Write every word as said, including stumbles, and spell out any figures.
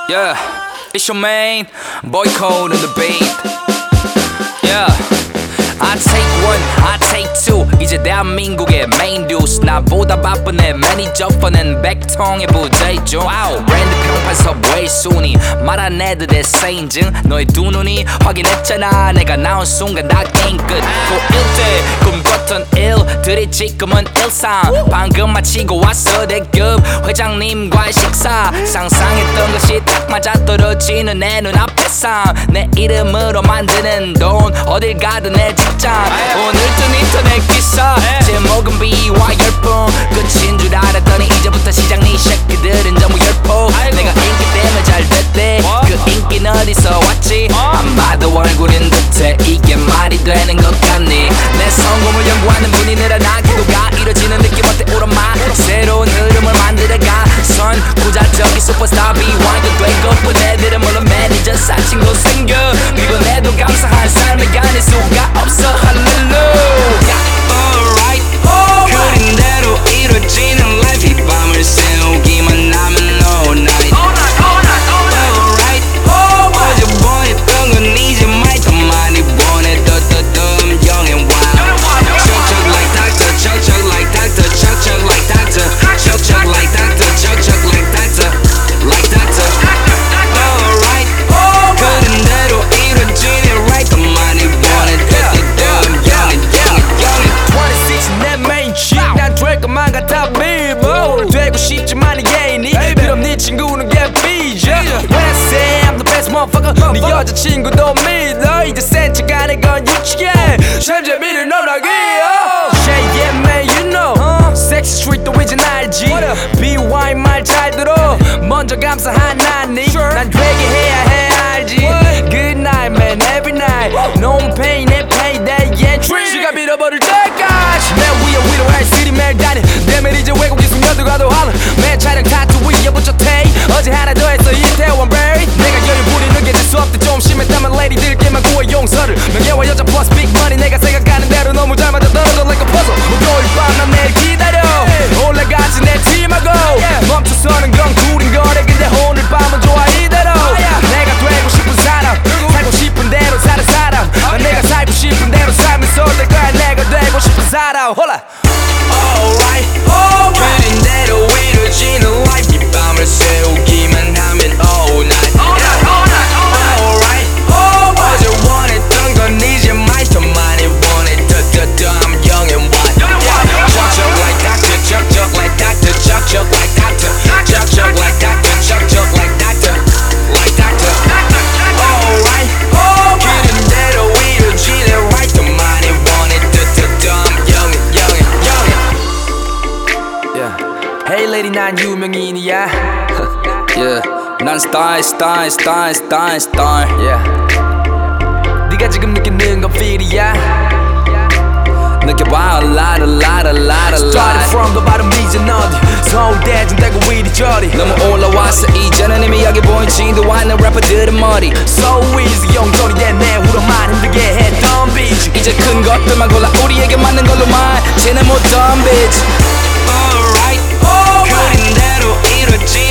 Yeah, it's your main boy code on the beat. Yeah, I take one, I take two. 이제 대한민국의 메인 듀스. 나보다 바쁜 내 매니저 펀은 백통의 부재중. 브랜드 평판 서브웨이 순위 말한 애들의 세인증. 너의 두 눈이 확인했잖아. 내가 나온 순간 다 게임 끝. 고일 때 꿈꿨던 일들이 지금은 일상. 방금 마치고 왔어 대급 회장님과의 식사. 상상했던 것이 딱 맞아 떨어지는 내 눈앞에서 내 이름으로 만드는 돈 어딜 가든 내 직장. 오늘 뜬 인터넷 기사 제목은 비와 열풍. 끝인 줄 알았더니 이제부터 시장 네 새끼들은 전부 열폭. 내가 인기 때문에 잘 됐대. 그 인기는 어디서 왔지? 안 봐도 얼굴인 듯해. 이게 말이 되는 것 같니? 내 성공을 연구하는 분이 늘어나 기도가 이뤄지는 느낌 어때 오랜만. 새로운 흐름을 만들어가 선구자적인 슈퍼스타 비와이도 되고픈 애들은 물론 매니저 사칭도 생겨. 그리고 내도 감사한 삶을 가질 수가 없어. 할렐루야. Alright, 그린 대로 이루어지는 life. 이 밤을 새우기만 하면 all night. Alright, 어제 원했던 건 이제 많이 더 많이 원해. 더 더 더 young and wild. Chug chug like doctor, chug chug like doctor, chug chug like doctor, chug chug like doctor, chug chug like doctor, like doctor. Alright, 그린 대로 이루어지는 right. 더 많이 원해. 더 더 더 young and young and young and twenty-six 내 main chick. 난 될 것만 같아 baby. 오늘 되고 싶지만 이게 니. 그럼 네 친구는 get busy. When I say I'm the best motherfucker, 네 여자친구도 믿어. 이제 센 척 하는 건 유치해. 참 재미를 넘나기야. Say yeah man you know. Sexy street도 이젠 알지. 비와이 말 잘 들어. 먼저 감사한 나니. 난 되게 해야 해 알지. Good night man every night. No pain 내 payday entry. 지갑 잃어버릴 때까지 내 위에 위로할 시리 매일 다니. 내면 이제 외국인 숙녀들 가도 할래. 매 차량 타투 위에 붙여 테이. 어제 하나 더 했어 이태원 베리. 내가 여유 부리는 게 재수 없대. 좀 심했다면 레이디들께만 구해 용서를. 명예와 여자 플러스 빅 머니. 내가 생각하는 대로 너무 잘 맞아 떨어져 like a puzzle. 목요일 밤 난 내일 기다려. 올라가지 내 팀하고. 멈춰서는 건 둘인 거래. 근데 오늘 밤은 좋아 이대로. 내가 되고 싶은 사람 살고 싶은 대로 사는 사람. 내가 살고 싶은 대로 살면서 될 거야. 내가 되고 싶은 사람 홀라. Alright, 그린 대로 이루어지는 life. 이 밤을 새우기만 하면 all night. Alright, 어제 원했던 건 이제 많이 더 많이 원해. 더 더 더 I'm young and wild. Chug chug like doctor, chug chug like doctor, chug chug like doctor, chug chug like doctor, chug chug like doctor, like doctor. Alright, 그린 대로 이루어지는 right. 더 많이 원해. 더 더 더 I'm young and young and young and. Yeah. Hey lady 난 유명인이야. Yeah. 난 스타일 스타일 스타일 스타일 스타일. Yeah. 네가 지금 느끼는 건 feel이야. 느껴봐 a lot a lot a lot a lot. Started from the bottom 이제 어디 서울대 좀 대고 이리저리 너무 올라왔어. 이제는 이미 여기 보이지도 않는 래퍼들의 머리. So easy 용돈이 됐네. 후로만 힘들게 했던 비지. 이제 큰 것들만 골라 우리에게 맞는 걸로만 쟤는 못 덤비지. Alright, 그린 대로 이루어지